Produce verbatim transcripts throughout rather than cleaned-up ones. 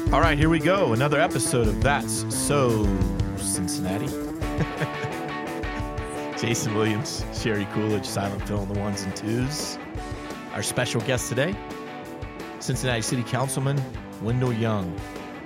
All right, here we go. Another episode of That's So Cincinnati. Jason Williams, Sherry Coolidge, Silent Phil on the ones and twos. Our special guest today, Cincinnati City Councilman Wendell Young.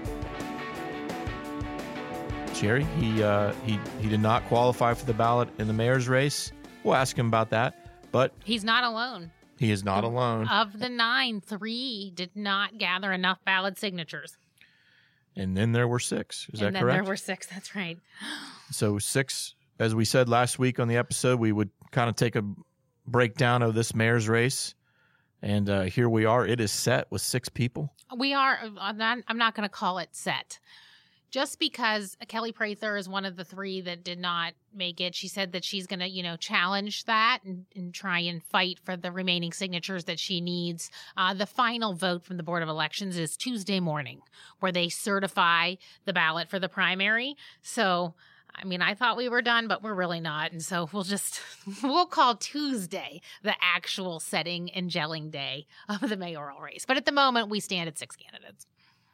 Sherry, he uh, he he did not qualify for the ballot in the mayor's race. We'll ask him about that, but he's not alone. He is not alone. Of the nine, three did not gather enough ballot signatures. And then there were six. Is and that correct? And then there were six. That's right. So six, as we said last week on the episode, we would kind of take a breakdown of this mayor's race. And uh, here we are. It is set with six people. We are. I'm not going to call it set. Just because Kelly Prather is one of the three that did not make it, she said that she's going to, you know, challenge that and, and try and fight for the remaining signatures that she needs. Uh, the final vote from the Board of Elections is Tuesday morning, where they certify the ballot for the primary. So, I mean, I thought we were done, but we're really not. And so we'll just, we'll call Tuesday the actual setting and gelling day of the mayoral race. But at the moment, we stand at six candidates.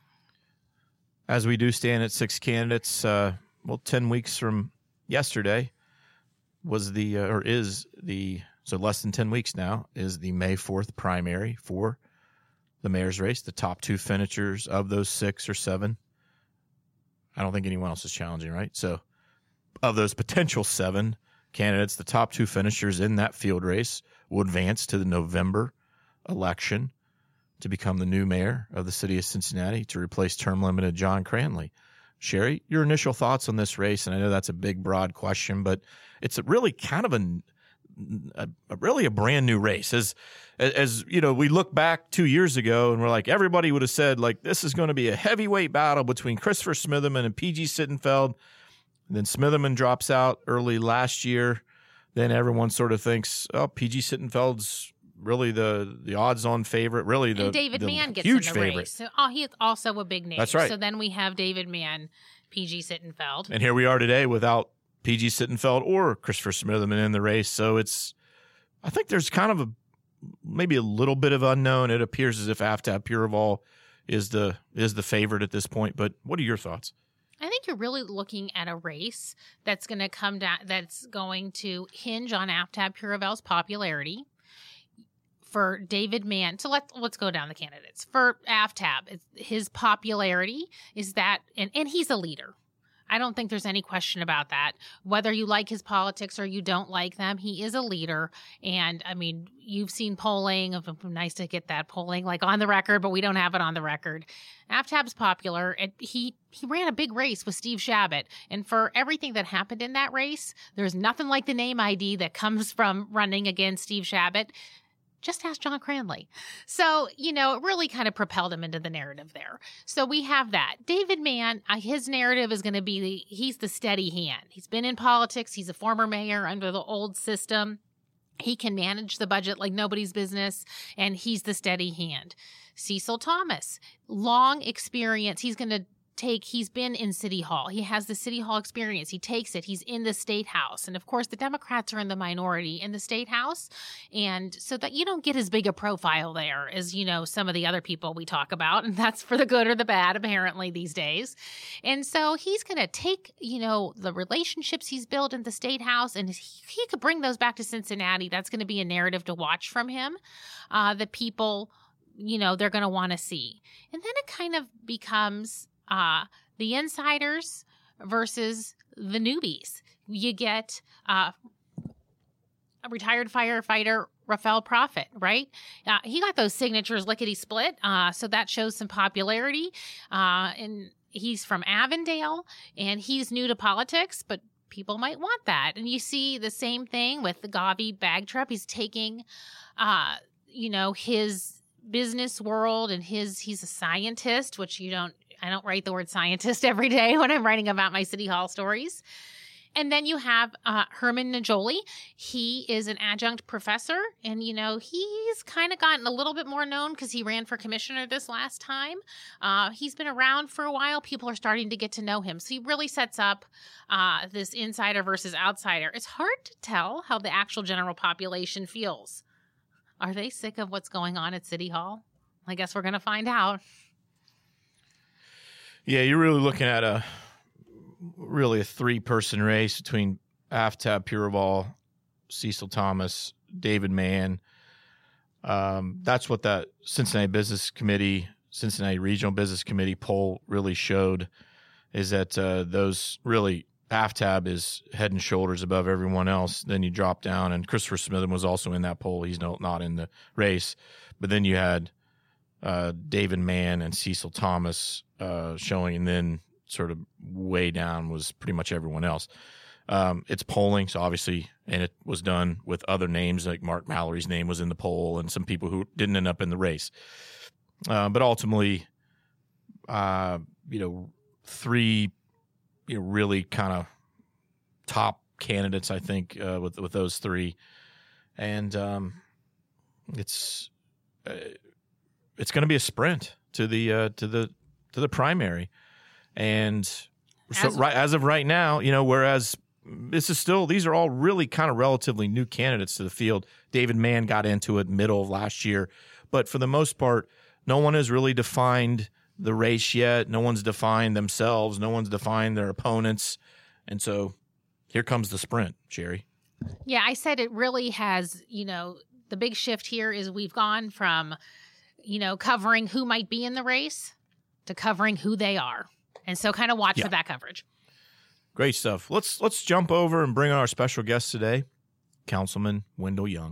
As we do stand at six candidates, uh, well, ten weeks from yesterday was the, uh, or is the, so less than ten weeks now, is the May fourth primary for the mayor's race. The top two finishers of those six or seven. I don't think anyone else is challenging, right? So of those potential seven candidates, the top two finishers in that field race will advance to the November election to become the new mayor of the city of Cincinnati to replace term-limited John Cranley. Sherry, your initial thoughts on this race, and I know that's a big, broad question, but it's a really kind of a, a, a really a brand new race. As, as you know, we look back two years ago, and we're like, everybody would have said, like, this is going to be a heavyweight battle between Christopher Smitherman and P G Sittenfeld. And then Smitherman drops out early last year. Then everyone sort of thinks, oh, P G Sittenfeld's really the the odds-on favorite, really the and David the Mann gets huge in the favorite. race. So, oh, he is also a big name. That's right. So then we have David Mann, P G Sittenfeld. And here we are today without P G Sittenfeld or Christopher Smitherman in the race. So it's, I think there's kind of a, maybe a little bit of unknown. It appears as if Aftab Puraval is the is the favorite at this point. But what are your thoughts? I think you're really looking at a race that's going to come down, that's going to hinge on Aftab Puraval's popularity. For David Mann, so let's let's go down the candidates. For Aftab, it's, his popularity is that, and, and he's a leader. I don't think there's any question about that. Whether you like his politics or you don't like them, he is a leader. And I mean, you've seen polling. Of nice to get that polling like on the record, but we don't have it on the record. Aftab's popular. And he he ran a big race with Steve Shabbat, and for everything that happened in that race, there's nothing like the name I D that comes from running against Steve Shabbat. Just ask John Cranley. So, you know, it really kind of propelled him into the narrative there. So we have that. David Mann, uh, his narrative is going to be, the, he's the steady hand. He's been in politics. He's a former mayor under the old system. He can manage the budget like nobody's business, and he's the steady hand. Cecil Thomas, long experience. He's going to take, he's been in City Hall. He has the City Hall experience. He takes it. He's in the State House. And of course, the Democrats are in the minority in the State House. And so that you don't get as big a profile there as, you know, some of the other people we talk about. And that's for the good or the bad, apparently, these days. And so he's going to take, you know, the relationships he's built in the State House, and he, he could bring those back to Cincinnati. That's going to be a narrative to watch from him. Uh, the people, you know, they're going to want to see. And then it kind of becomes Uh, the insiders versus the newbies. You get uh, a retired firefighter, Rafael Prophet, right? Uh, he got those signatures lickety-split, uh, so that shows some popularity. Uh, and he's from Avondale, and he's new to politics, but people might want that. And you see the same thing with the Gavi Bagtrap. He's taking, uh, you know, his business world, and his he's a scientist, which you don't I don't write the word scientist every day when I'm writing about my City Hall stories. And then you have uh, Herman Najoli. He is an adjunct professor, and, you know, he's kind of gotten a little bit more known because he ran for commissioner this last time. Uh, he's been around for a while. People are starting to get to know him. So he really sets up uh, this insider versus outsider. It's hard to tell how the actual general population feels. Are they sick of what's going on at City Hall? I guess we're going to find out. Yeah, you're really looking at a really a three-person race between Aftab Pureval, Cecil Thomas, David Mann. Um, that's what that Cincinnati Business Committee, Cincinnati Regional Business Committee poll really showed, is that uh, those really Aftab is head and shoulders above everyone else. Then you drop down, and Christopher Smitham was also in that poll. He's no, not in the race. But then you had uh, David Mann and Cecil Thomas uh, showing, and then sort of way down was pretty much everyone else. Um, it's polling, so obviously, and it was done with other names, like Mark Mallory's name was in the poll, and some people who didn't end up in the race. Uh, but ultimately, uh, you know, three, you know, really kind of top candidates, I think, uh, with with those three, and um, it's uh, it's going to be a sprint to the uh, to the to the primary, and so As- right as of right now, you know, whereas. This is still, these are all really kind of relatively new candidates to the field. David Mann got into it middle of last year. But for the most part, no one has really defined the race yet. No one's defined themselves. No one's defined their opponents. And so here comes the sprint, Sherry. Yeah, I said it really has, you know, the big shift here is we've gone from, you know, covering who might be in the race to covering who they are. And so kind of watch Yeah. for that coverage. Great stuff. Let's let's jump over and bring on our special guest today, Councilman Wendell Young.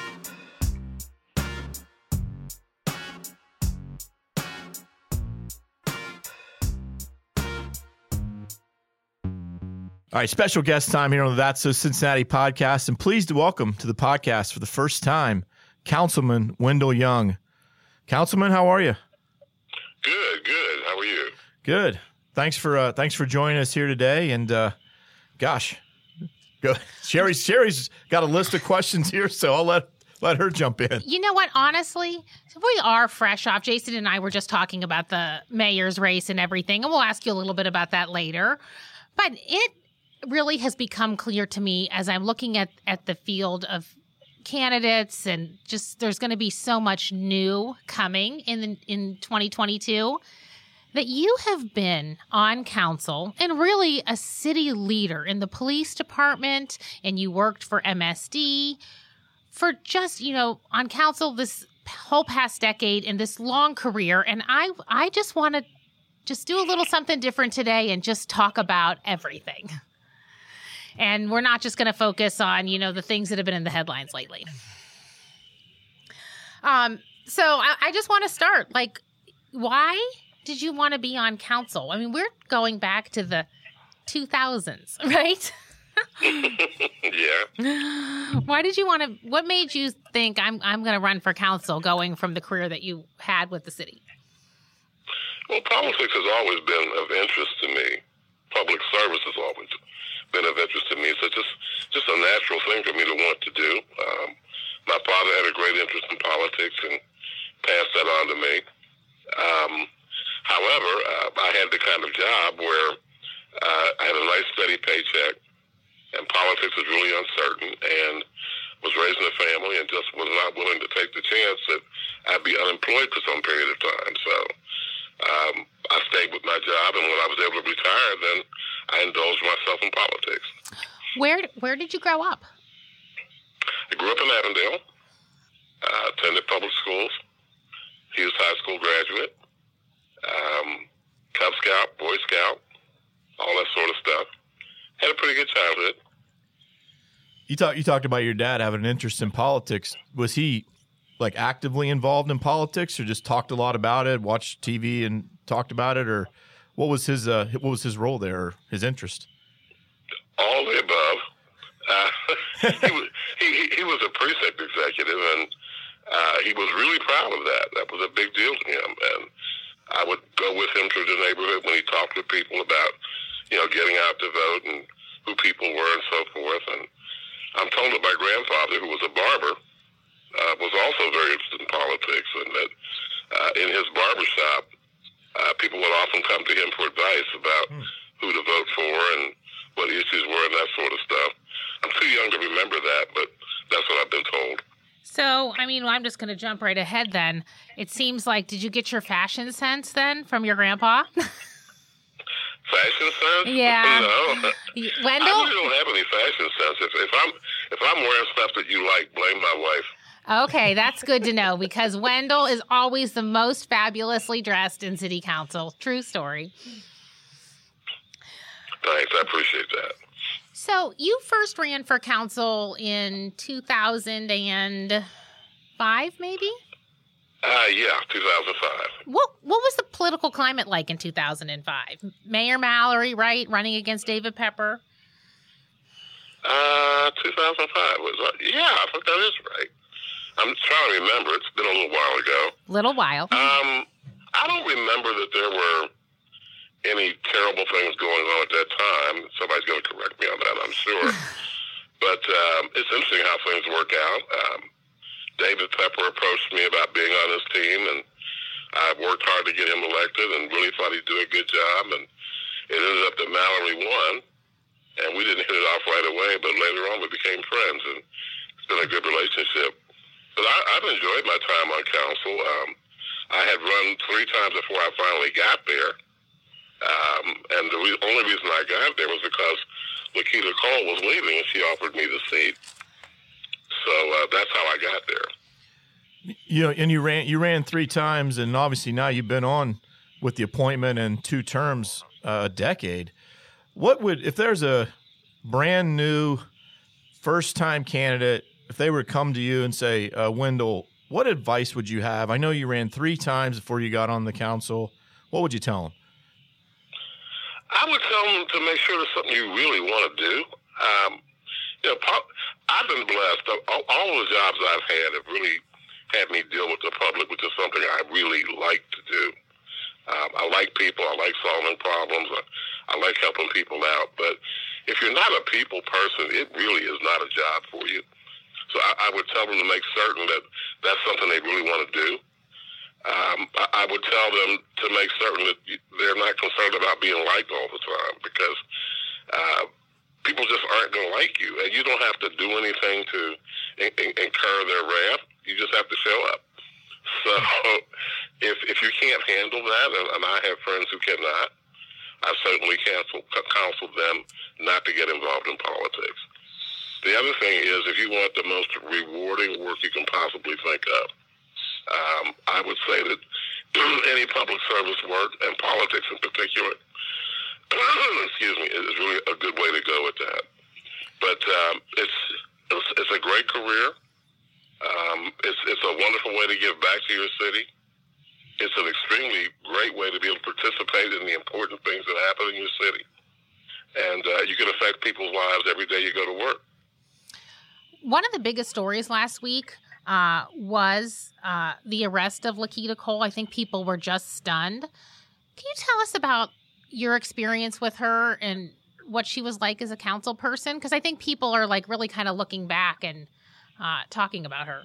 All right, special guest time here on the That's So Cincinnati podcast, and pleased to welcome to the podcast for the first time, Councilman Wendell Young. Councilman, how are you? Good, good. How are you? Good. Thanks for uh, thanks for joining us here today. And uh, gosh, go. Sherry's Sherry's got a list of questions here, so I'll let let her jump in. You know what? Honestly, we are fresh off. Jason and I were just talking about the mayor's race and everything, and we'll ask you a little bit about that later. But it really has become clear to me as I'm looking at, at the field of candidates, and just there's going to be so much new coming in the, in twenty twenty-two, that you have been on council and really a city leader in the police department, and you worked for M S D for just, you know, on council this whole past decade and this long career. And I, I just want to just do a little something different today and just talk about everything. And we're not just going to focus on, you know, the things that have been in the headlines lately. Um, so I, I just want to start, like, why did you want to be on council? I mean, we're going back to the two thousands, right? Yeah. Why did you want to, what made you think I'm I'm going to run for council, going from the career that you had with the city? Well, politics has always been of interest to me. Public service has always been of interest to me. So just, just a natural thing for me to want to do. Um, my father had a great interest in politics and passed that on to me. Um, however, uh, I had the kind of job where uh, I had a nice steady paycheck, and politics was really uncertain, and was raising a family and just was not willing to take the chance that I'd be unemployed for some period of time. So um, I stayed with my job, and when I was able to retire, then I indulged myself in politics. Where where did you grow up? I grew up in Avondale, uh, attended public schools, Hughes High School graduate, um, Cub Scout, Boy Scout, all that sort of stuff. Had a pretty good childhood. You talked you talked about your dad having an interest in politics. Was he like actively involved in politics, or just talked a lot about it, watched T V and talked about it, or what was his uh, what was his role there, or his interest? All the above. Uh, he was he, he, he was a precinct executive, and uh, he was really proud of that. That was a big deal to him, and I would go with him through the neighborhood when he talked to people about, you know, getting out to vote and who people were and so forth. And I'm told that my grandfather, who was a barber, uh, was also very interested in politics, and that uh, in his barber shop, uh, people would often come to him for advice about hmm. who to vote for and what issues were and that sort of stuff. I'm too young to remember that, but that's what I've been told. So, I mean, I'm just going to jump right ahead then. It seems like, did you get your fashion sense then from your grandpa? Fashion sense? Yeah. No. Wendell? I really don't have any fashion sense. If, if I'm if I'm wearing stuff that you like, blame my wife. Okay, that's good to know because Wendell is always the most fabulously dressed in city council. True story. Thanks, I appreciate that. So you first ran for council in two thousand five, maybe? Uh, yeah, two thousand five. What What was the political climate like in two thousand five? Mayor Mallory, right, running against David Pepper? Uh, two thousand five was uh, yeah, I think that is right. I'm trying to remember. It's been a little while ago. Little while. Um, I don't remember that there were any terrible things going on at that time. Somebody's going to correct me on that, I'm sure. But um, it's interesting how things work out. Um, David Pepper approached me about being on his team, and I worked hard to get him elected and really thought he'd do a good job. And it ended up that Mallory won, and we didn't hit it off right away, but later on we became friends, and it's been a good relationship. But I, I've enjoyed my time on council. Um, I had run three times before I finally got there, um, and the re- only reason I got there was because Lakita Cole was leaving, and she offered me the seat. So uh, that's how I got there. You know, and you ran you ran three times, and obviously now you've been on with the appointment and two terms, uh, a decade. What would, if there's a brand new first time candidate, if they were to come to you and say, uh, Wendell, what advice would you have? I know you ran three times before you got on the council. What would you tell them? I would tell them to make sure it's something you really want to do. Um, you know, I've been blessed. All, all the jobs I've had have really had me deal with the public, which is something I really like to do. Um, I like people. I like solving problems. I, I like helping people out. But if you're not a people person, it really is not a job for you. So I, I would tell them to make certain that that's something they really want to do. Um, I, I would tell them to make certain that they're not concerned about being liked all the time, because uh, people just aren't going to like you, and you don't have to do anything to in- in- incur their wrath. You just have to show up. So if if you can't handle that, and, and I have friends who cannot, I certainly counsel, counsel them not to get involved in politics. The other thing is, if you want the most rewarding work you can possibly think of, um, I would say that any public service work, and politics in particular, excuse me, is really a good way to go with that. But um, it's, it's it's a great career. Um, it's it's a wonderful way to give back to your city. It's an extremely great way to be able to participate in the important things that happen in your city, and uh, you can affect people's lives every day you go to work. One of the biggest stories last week uh, was uh, the arrest of Lakita Cole. I think people were just stunned. Can you tell us about your experience with her and what she was like as a council person? Because I think people are like really kind of looking back and uh, talking about her.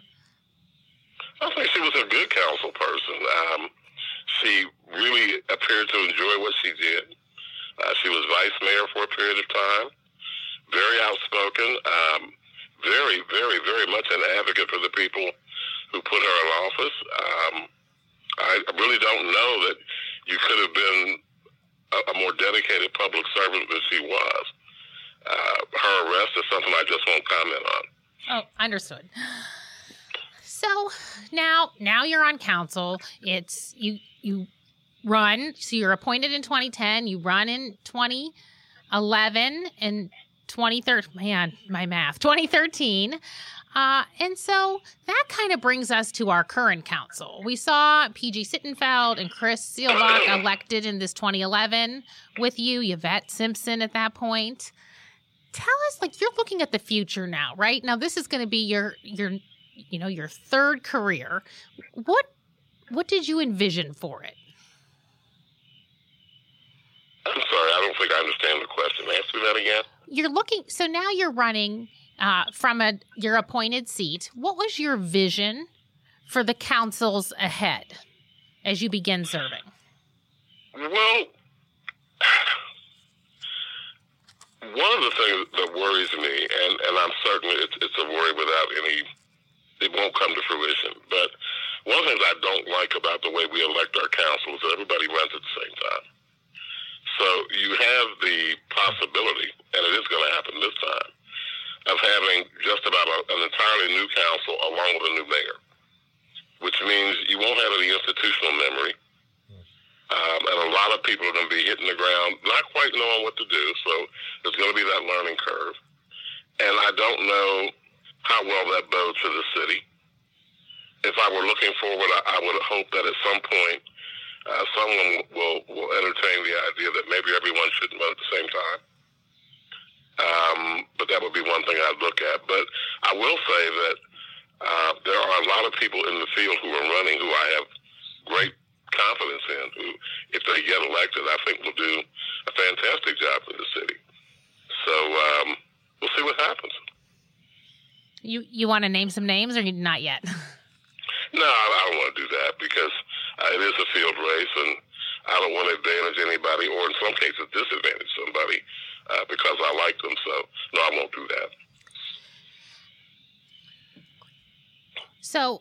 I think she was a good council person. Um, she really appeared to enjoy what she did. Uh, she was vice mayor for a period of time, very outspoken, um, very, very, very much an advocate for the people who put her in office. Um, I really don't know that you could have been a, a more dedicated public servant than she was. Uh, her arrest is something I just won't comment on. Oh, understood. So now, now you're on council. It's you, you run. So you're appointed in twenty ten. You run in twenty eleven and twenty thirteen. Man, my math. twenty thirteen. Uh, and so that kind of brings us to our current council. We saw P G Sittenfeld and Chris Seelbach elected in this twenty eleven with you, Yvette Simpson at that point. Tell us, like, you're looking at the future now, right? Now, this is going to be your, your, you know, your third career. What, what did you envision for it? I'm sorry, I don't think I understand the question. Ask me that again. You're looking, so now you're running uh, from a your appointed seat. What was your vision for the councils ahead as you begin serving? Well, one of the things that worries me, and, and I'm certain it's, it's a worry without any, it won't come to fruition, but one of the things I don't like about the way we elect our council is that everybody runs at the same time. So you possibility, and it is going to happen this time, of having just about a, an entirely new council along with a new mayor, which means you won't have any institutional memory. Um, and a lot of people are going to be hitting the ground, not quite knowing what to do. So there's going to be that learning curve. And I don't know how well that bodes for the city. If I were looking forward, I, I would hope that at some point uh, someone will, will entertain the idea that maybe everyone shouldn't vote at the same time. Um, but that would be one thing I'd look at. But I will say that uh, there are a lot of people in the field who are running who I have great confidence in, who, if they get elected, I think will do a fantastic job for the city. So um, we'll see what happens. You you want to name some names, or you not yet? No, I don't want to do that because uh, it is a field race, and I don't want to advantage anybody, or in some cases disadvantage somebody uh, because I like them. So no, I won't do that. So.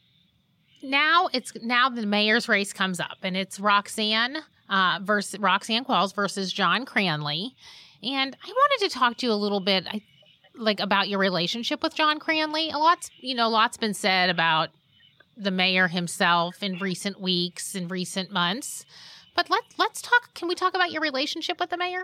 Now it's now the mayor's race comes up, and it's Roxanne uh, versus Roxanne Qualls versus John Cranley. And I wanted to talk to you a little bit, I, like about your relationship with John Cranley. A lot's you know, lots been said about the mayor himself in recent weeks, in recent months. But let let's talk. Can we talk about your relationship with the mayor?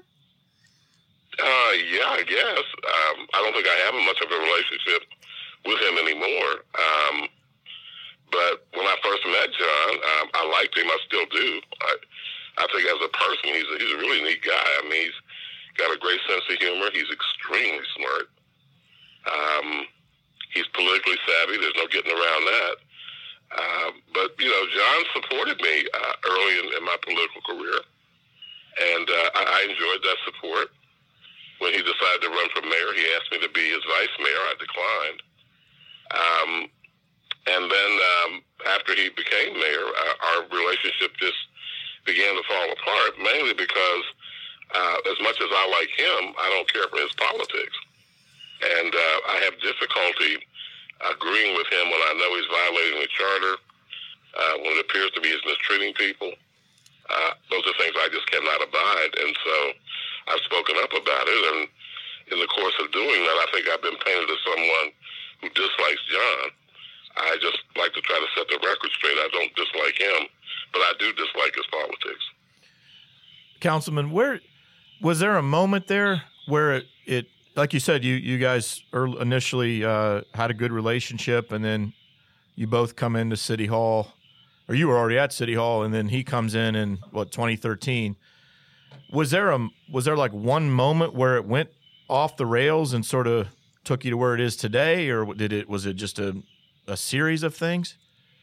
Uh, yeah, I guess. Um, I don't think I have much of a relationship with him anymore. Um, But when I first met John, um, I liked him. I still do. I, I think as a person, he's a, he's a really neat guy. I mean, he's got a great sense of humor. He's extremely smart. Um, he's politically savvy. There's no getting around that. Uh, but, you know, John supported me uh, early in, in my political career, and uh, I, I enjoyed that support. When he decided to run for mayor, he asked me to be his vice mayor. I declined. Um And then um, after he became mayor, uh, our relationship just began to fall apart, mainly because uh, as much as I like him, I don't care for his politics. And uh, I have difficulty agreeing with him when I know he's violating the charter, uh, when it appears to be he's mistreating people. Uh, those are things I just cannot abide. And so I've spoken up about it. And in the course of doing that, I think I've been painted as someone who dislikes John. I just like to try to set the record straight. I don't dislike him, but I do dislike his politics. Councilman, where was there a moment there where it, it like you said, you you guys initially uh, had a good relationship, and then you both come into City Hall, or you were already at City Hall, and then he comes in in what twenty thirteen. Was there a was there like one moment where it went off the rails and sort of took you to where it is today, or did it was it just a a series of things?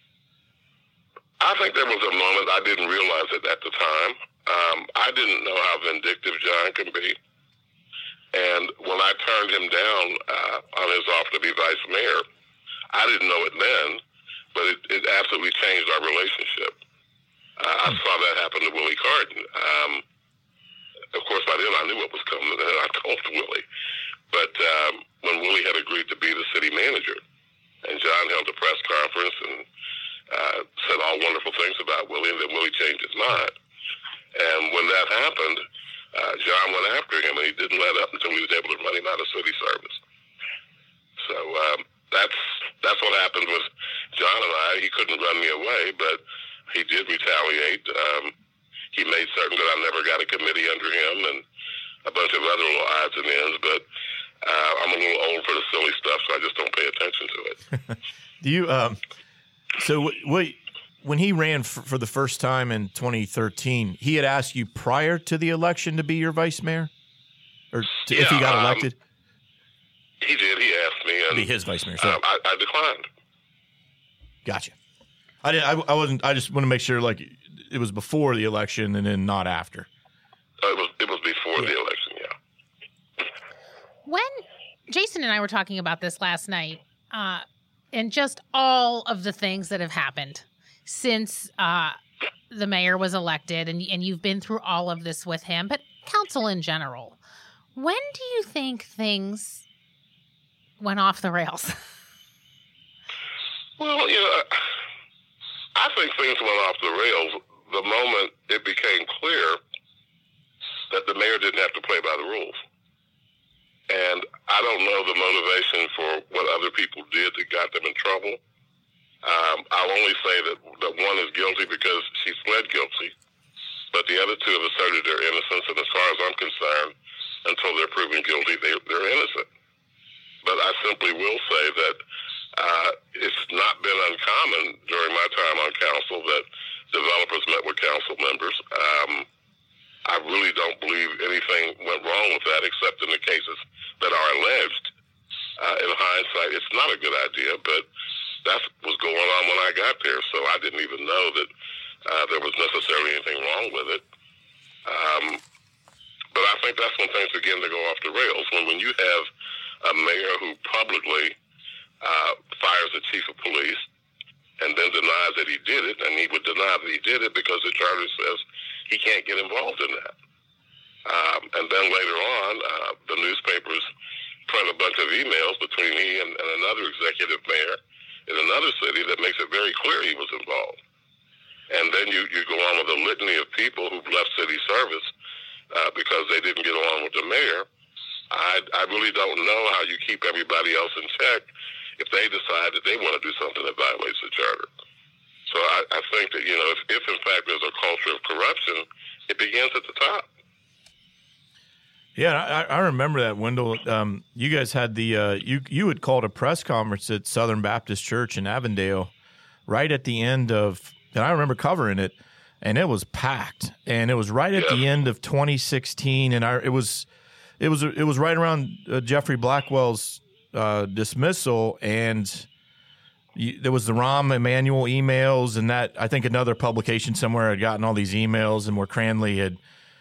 I think there was a moment I didn't realize it at the time. Um, I didn't know how vindictive John can be. And when I turned him down uh, on his offer to be vice mayor, I didn't know it then, but it, it absolutely changed our relationship. Uh, I saw that happen to Willie Carden. Um, of course, by then I knew what was coming, and I told Willie. But um, when Willie had agreed to be the city manager, and John held a press conference and uh, said all wonderful things about Willie, and then Willie changed his mind. And when that happened, uh, John went after him, and he didn't let up until he was able to run him out of city service. So um, that's that's what happened with John and I. He couldn't run me away, but he did retaliate. Um, he made certain that I never got a committee under him and a bunch of other little odds and ends, but Uh, I'm a little old for the silly stuff, so I just don't pay attention to it. Do you? Um, so, what, when he ran for, for the first time in twenty thirteen, he had asked you prior to the election to be your vice mayor, or to, yeah, if he got um, elected. He did. He asked me, and be his vice mayor. So. Um, I, I declined. Gotcha. I didn't. I, I wasn't. I just want to make sure, like, it was before the election and then not after. Uh, it was. It was before yeah. the election. Yeah. When Jason and I were talking about this last night, uh, and just all of the things that have happened since uh, the mayor was elected, and and you've been through all of this with him, but council in general, when do you think things went off the rails? Well, you know, I think things went off the rails the moment it became clear that the mayor didn't have to play by the trouble. Um, I'll only say that, that one is guilty because she pled guilty, but the other two have asserted their innocence, and as far as I'm concerned, until they're proven guilty, they, they're innocent. But I simply will say that uh, it's not been uncommon during my time on council that developers met with council members. Um, I really don't believe anything went wrong with that, except in the cases that are alleged. Uh, in hindsight, it's not a good idea, but that was going on when I got there, so I didn't even know that uh, there was necessarily anything wrong with it. Um, but I think that's when things begin to go off the rails, when, when you have a mayor who publicly uh, fires the chief of police and then denies that he did it, and he would deny that he did it because the charter says he can't get involved in that. Um, and then later on, uh, the newspapers print a bunch of emails between he and, and another executive mayor in another city that makes it very clear he was involved. And then you, you go on with a litany of people who've left city service uh, because they didn't get along with the mayor. I, I really don't know how you keep everybody else in check if they decide that they want to do something that violates the charter. So I, I think that, you know, if, if in fact there's a culture of corruption, it begins at the top. Yeah, I, I remember that, Wendell. Um, you guys had the uh, you you had called a press conference at Southern Baptist Church in Avondale right at the end of, and I remember covering it, and it was packed, and it was right at Yeah. the end of twenty sixteen, and I it was it was it was right around uh, Jeffrey Blackwell's uh, dismissal, and you, there was the Rahm Emanuel emails, and that I think another publication somewhere had gotten all these emails, and where Cranley had.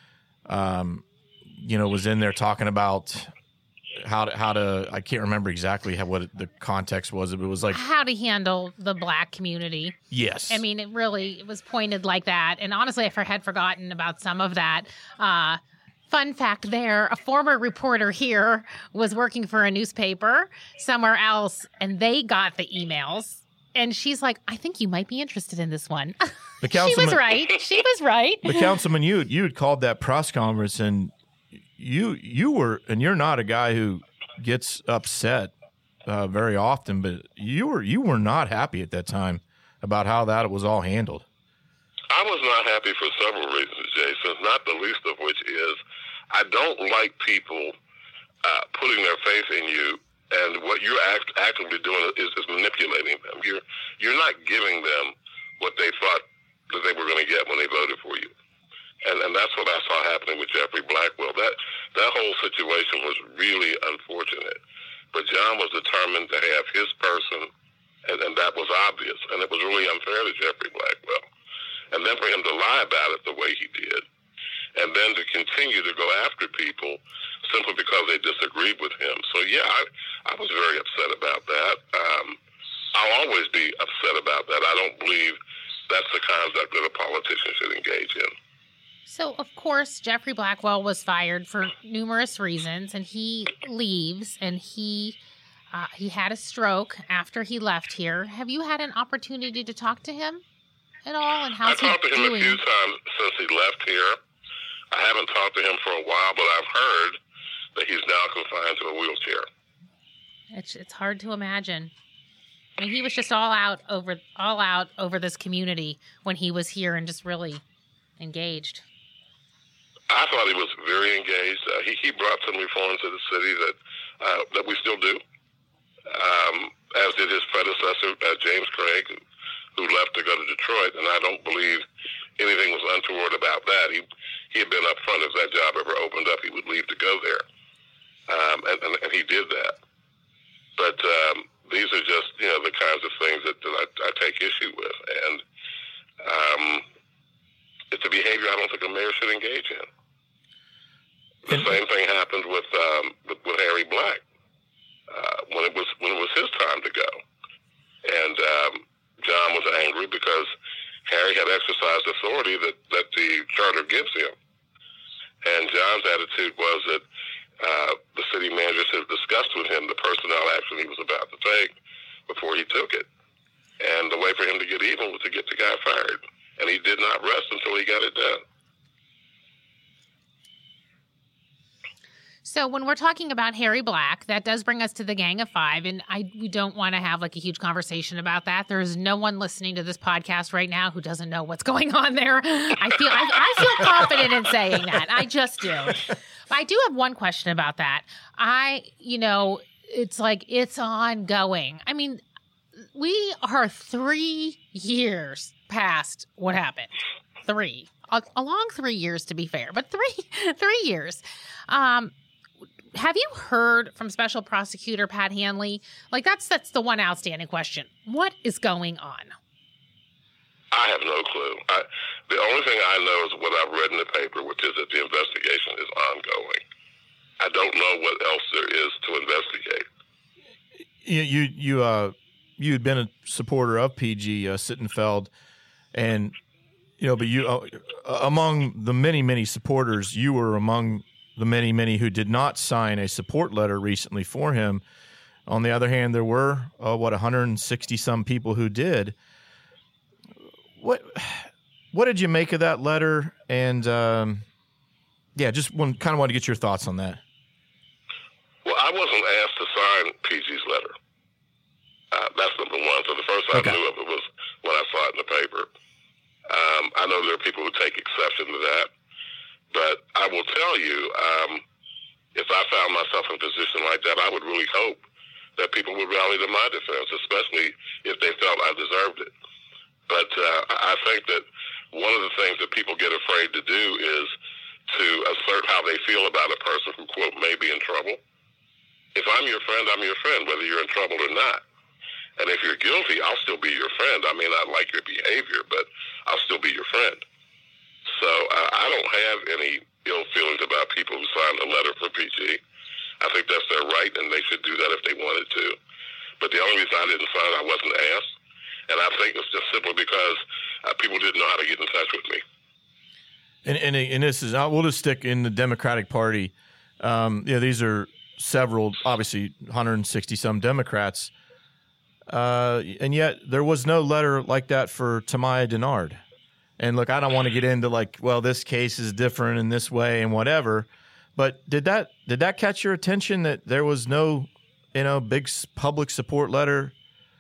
Um, you know, was in there talking about how to, how to, I can't remember exactly how, what the context was. It was like, How to handle the black community. yes. I mean, it really it was pointed like that. And honestly, I had forgotten about some of that. Uh, fun fact there, a former reporter here was working for a newspaper somewhere else, and they got the emails. And she's like, I think you might be interested in this one. the She was councilman, right. She was right. the councilman, you, you had called that press conference, and you, you were, and you're not a guy who gets upset uh, very often, but you were, you were not happy at that time about how that was all handled. I was not happy for several reasons, Jason, not the least of which is I don't like people uh, putting their faith in you, and what you're act- actively doing is, is manipulating them. You're you're not giving them what they thought that they were going to get when they voted for you. And and that's what I saw happening with Jeffrey Blackwell. That that whole situation was really unfortunate. But John was determined to have his person, and, and that was obvious. And it was really unfair to Jeffrey Blackwell. And then for him to lie about it the way he did, and then to continue to go after people simply because they disagreed with him. So, yeah, I, I was very upset about that. Um, I'll always be upset about that. I don't believe that's the conduct that a politician should engage in. So, of course, Jeffrey Blackwell was fired for numerous reasons, and he leaves, and he uh, he had a stroke after he left here. Have you had an opportunity to talk to him at all, and how's I talked he to him doing? a few times since he left here. I haven't talked to him for a while, but I've heard that he's now confined to a wheelchair. It's it's hard to imagine. I mean, he was just all out over all out over this community when he was here, and just really engaged. I thought he was very engaged. Uh, he, he brought some reforms to the city that uh, that we still do, um, as did his predecessor, uh, James Craig, who, who left to go to Detroit. And I don't believe anything was untoward about that. He he had been up front. If that job ever opened up, he would leave to go there, um, and, and, and he did that. But um, these are just, you know, the kinds of things that, that I, I take issue with. And um, it's a behavior I don't think a mayor should engage in. The same thing happened with um, with, with Harry Black uh, when it was when it was his time to go, and um, John was angry because Harry had exercised authority that, that the charter gives him, and John's attitude was that uh, the city manager should have discussed with him the personnel action he was about to take before he took it, and the way for him to get even was to get the guy fired, and he did not rest until he got it done. So when we're talking about Harry Black, that does bring us to the Gang of Five, and I we don't want to have like a huge conversation about that. There's no one listening to this podcast right now who doesn't know what's going on there. I feel I, I feel confident in saying that. I just do. I do have one question about that. I, you know, it's like it's ongoing. I mean, we are three years past what happened. Three. A, a long three years, to be fair, but three three years. Um, have you heard from Special Prosecutor Pat Hanley? Like, that's that's the one outstanding question. What is going on? I have no clue. I, the only thing I know is what I've read in the paper, which is that the investigation is ongoing. I don't know what else there is to investigate. You you you uh you had been a supporter of P G uh, Sittenfeld, and you know, but you uh, among the many many supporters, you were among the many many who did not sign a support letter recently for him. On the other hand, there were uh, what one hundred sixty some people who did. What what did you make of that letter? And um, yeah, just one kind of want to get your thoughts on that. Well, I wasn't asked to sign P G's letter. Uh, that's number one. So the first time okay. I knew of it was when I saw it in the paper. Um, I know there are people who take exception to that, but I will tell you, um, if I found myself in a position like that, I would really hope that people would rally to my defense, especially if they felt I deserved it. But uh, I think that one of the things that people get afraid to do is to assert how they feel about a person who, quote, may be in trouble. If I'm your friend, I'm your friend, whether you're in trouble or not. And if you're guilty, I'll still be your friend. I may not like your behavior, but I'll still be your friend. So uh, I don't have any ill feelings about people who signed a letter for P G. I think that's their right, and they should do that if they wanted to. But the only reason I didn't sign, I wasn't asked. And I think it's just simply because uh, people didn't know how to get in touch with me. And and, and this is, we'll just stick in the Democratic Party. Um, you know, these are several, obviously, one hundred sixty some Democrats. Uh, and yet there was no letter like that for Tamaya Denard. And look, I don't want to get into like, well, this case is different in this way and whatever. But did that did that catch your attention that there was no, you know, big public support letter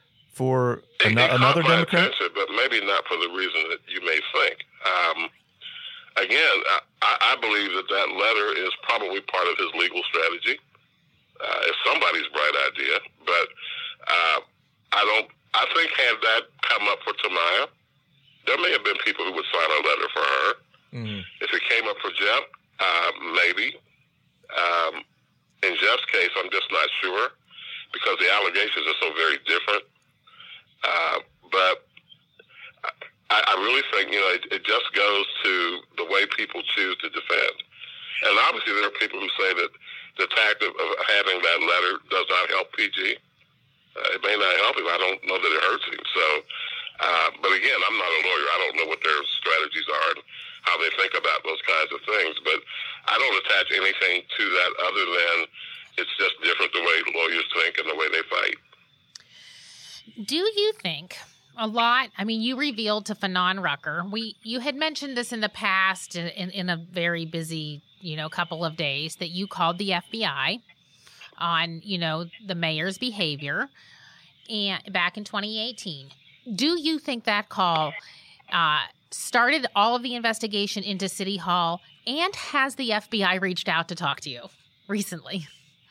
for an- it, it another caught my Democrat? attention, but maybe not for the reason that you may think. Um, again, I, I believe that that letter is probably part of his legal strategy. Uh, it's somebody's bright idea, but uh, I don't. I think had that come up for Tamaya, there may have been people who would sign a letter for her. Mm-hmm. If it came up for Jeff, uh, maybe. Um, in Jeff's case, I'm just not sure because the allegations are so very different. Uh, but I, I really think, you know, it, it just goes to the way people choose to defend. And obviously there are people who say that the tact of, of having that letter does not help P G. Uh, it may not help him. I don't know that it hurts him. So, uh, but again, I'm not a lawyer. I don't know what their strategies are and how they think about those kinds of things. But I don't attach anything to that other than it's just different the way lawyers think and the way they fight. Do you think a lot, I mean, you revealed to Fanon Rucker, we you had mentioned this in the past in, in, in a very busy, you know, couple of days, that you called the F B I on, you know, the mayor's behavior and back in twenty eighteen. Do you think that call uh, started all of the investigation into City Hall, and has the F B I reached out to talk to you recently?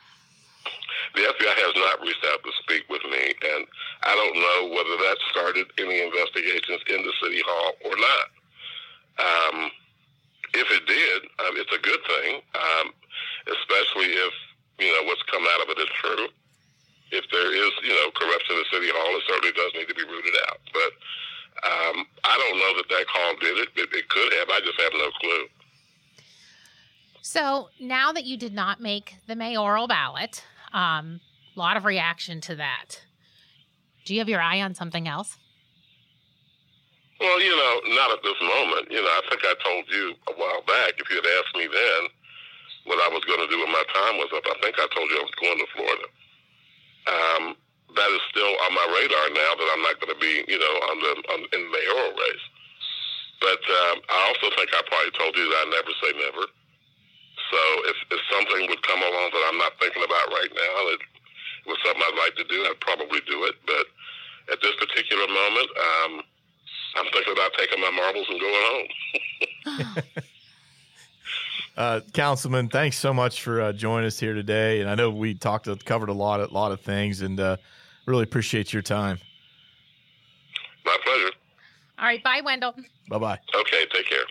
The F B I has not reached out to speak with me, and I don't know whether that started any investigations into City Hall or not. Um, if it did, um, it's a good thing, um, especially if, you know, what's come out of it is true. If there is, you know, corruption in City Hall, it certainly does need to be rooted out. But um, I don't know that that call did it. it. It could have. I just have no clue. So now that you did not make the mayoral ballot, a um, lot of reaction to that. Do you have your eye on something else? Well, you know, not at this moment. You know, I think I told you a while back, if you had asked me then what I was going to do when my time was up, I think I told you I was going to Florida. Um, that is still on my radar now that I'm not going to be, you know, on the on, in the mayoral race. But um, I also think I probably told you that I never say never. So if, if something would come along that I'm not thinking about right now, it was something I'd like to do, I'd probably do it. But at this particular moment, um, I'm thinking about taking my marbles and going home. uh, Councilman, thanks so much for uh, joining us here today. And I know we talked, covered a lot, a lot of things, and uh, really appreciate your time. My pleasure. All right. Bye, Wendell. Bye-bye. Okay. Take care.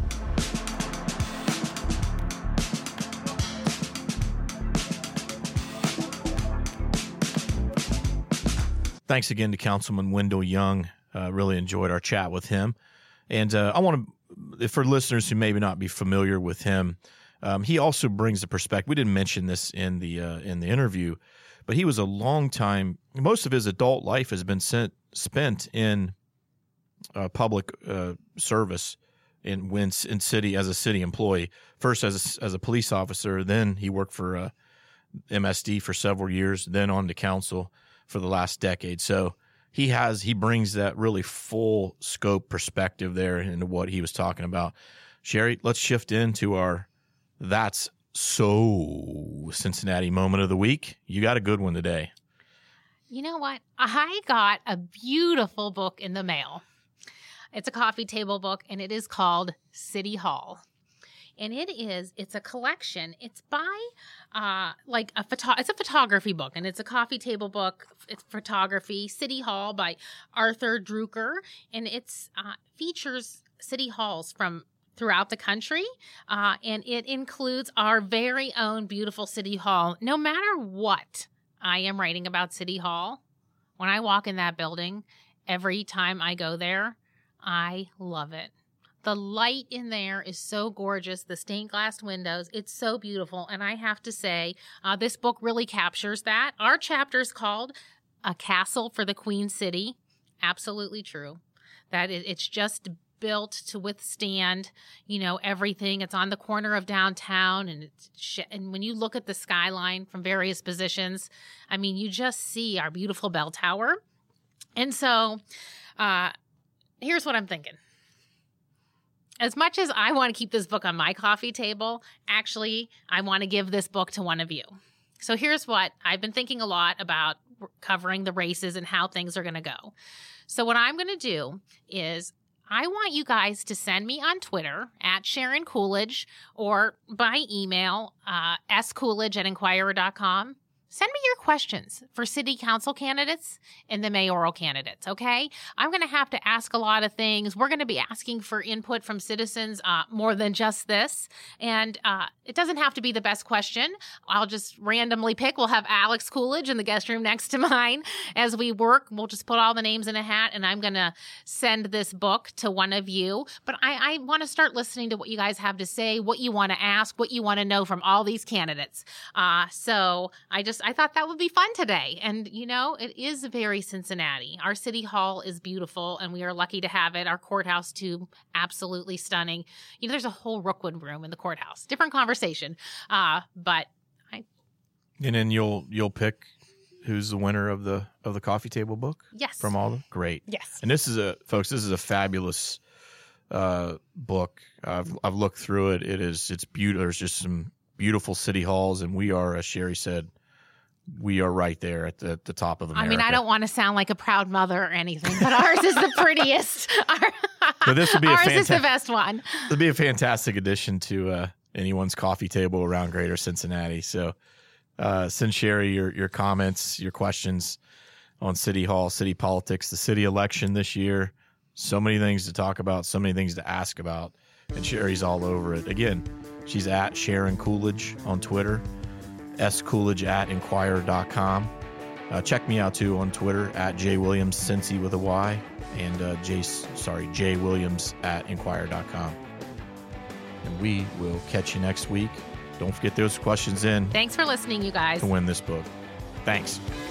Thanks again to Councilman Wendell Young. Uh, really enjoyed our chat with him. And uh, I want to, for listeners who maybe not be familiar with him, um, he also brings the perspective. We didn't mention this in the uh, in the interview, but he was a long time, most of his adult life has been sent, spent in uh, public uh, service in, in in city as a city employee. First as a, as a police officer, then he worked for uh, M S D for several years, then on to council for the last decade. So he has he brings that really full scope perspective there into what he was talking about. Sherry, let's shift into our That's So Cincinnati moment of the week. You got a good one today. You know what? I got a beautiful book in the mail. It's a coffee table book, and it is called City Hall. And it is, it's a collection. It's by, uh, like a photo, it's a photography book, and it's a coffee table book. It's photography, City Hall by Arthur Drucker. And it's, uh, features city halls from throughout the country. Uh, and it includes our very own beautiful City Hall. No matter what I am writing about City Hall, when I walk in that building, every time I go there, I love it. The light in there is so gorgeous. The stained glass windows, it's so beautiful. And I have to say, uh, this book really captures that. Our chapter is called A Castle for the Queen City. Absolutely true. That it, it's just built to withstand, you know, everything. It's on the corner of downtown. And, it's sh- and when you look at the skyline from various positions, I mean, you just see our beautiful bell tower. And so uh, here's what I'm thinking. As much as I want to keep this book on my coffee table, actually, I want to give this book to one of you. So here's what I've been thinking a lot about covering the races and how things are going to go. So what I'm going to do is I want you guys to send me on Twitter at Sharon Coolidge or by email, uh, scoolidge at inquirer dot com. Send me your questions for city council candidates and the mayoral candidates, okay? I'm going to have to ask a lot of things. We're going to be asking for input from citizens uh, more than just this. And uh, it doesn't have to be the best question. I'll just randomly pick. We'll have Alex Coolidge in the guest room next to mine as we work. We'll just put all the names in a hat, and I'm going to send this book to one of you. But I, I want to start listening to what you guys have to say, what you want to ask, what you want to know from all these candidates. Uh, so I just... I thought that would be fun today. And, you know, it is very Cincinnati. Our city hall is beautiful, and we are lucky to have it. Our courthouse, too, absolutely stunning. You know, there's a whole Rookwood room in the courthouse. Different conversation. Uh, but I... And then you'll you'll pick who's the winner of the of the coffee table book? Yes. From all the Great. Yes. And this is a, folks, this is a fabulous uh, book. I've I've looked through it. It is, it's beautiful. There's just some beautiful city halls, and we are, as Sherry said, we are right there at the, at the top of America. I mean, I don't want to sound like a proud mother or anything, but ours is the prettiest. Our, but this would be ours a fanta- is the best one. It'll be a fantastic addition to uh, anyone's coffee table around Greater Cincinnati. So uh, send Sherry your, your comments, your questions on City Hall, city politics, the city election this year. So many things to talk about, so many things to ask about. And Sherry's all over it. Again, she's at Sharon Coolidge on Twitter. scoolidge at inquirer dot com. Uh, check me out too on Twitter at jwilliamscincy with a Y and uh, J, sorry, jwilliams at inquirer dot com. And we will catch you next week. Don't forget those questions in Thanks for listening, you guys. to win this book. Thanks.